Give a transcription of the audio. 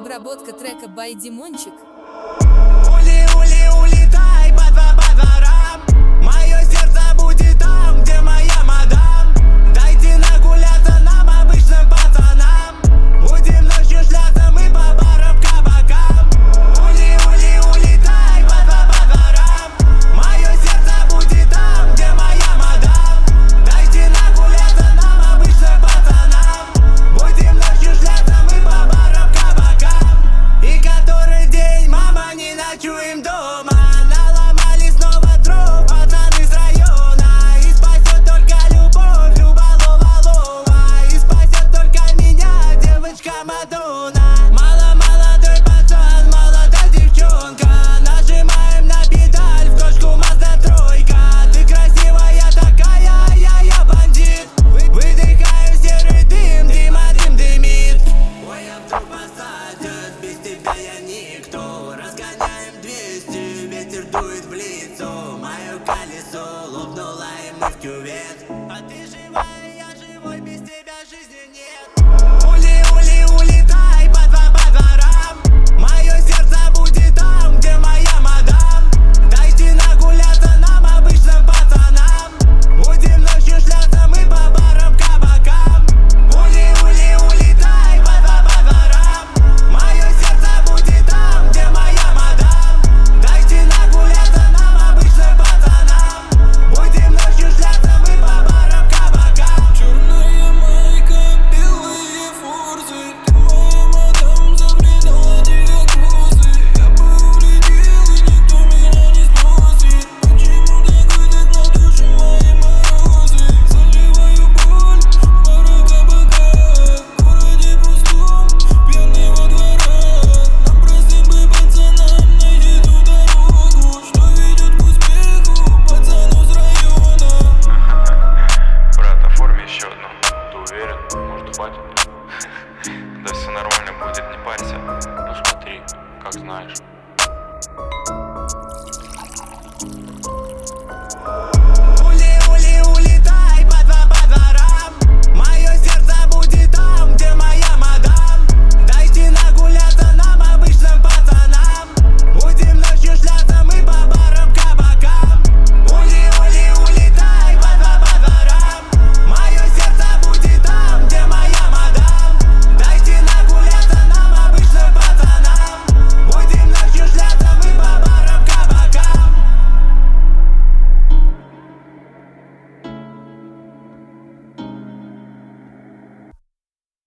Обработка трека by Димончик. Ули, ули, улетай по дворам. Мое сердце будет там, где моя мадам. Дайте нагуляться нам, обычным пацанам. Будем ночью шляться мы по барам, кабакам. Ули, ули, улетай по дворам. Мое сердце будет там, где моя мадам. Дайте нагуляться нам, обычным пацанам. Будем ночью шляться мы по барам, кабакам. И который день, мама, не ночуем дома. Наломали снова дров, пацаны с района. И спасет только любовь, Люба-Лова-Лова. И спасет только меня, девочка Мадонна. Мало молодой пацан, молодая девчонка. Нажимаем на педаль, в кошку Мазда тройка. Ты красивая такая, я бандит. Выдыхаю серый дым, дым дымит. Ой, а вдруг посадят, без тебя я никто. Разгоняем 200, ветер дует в лицо.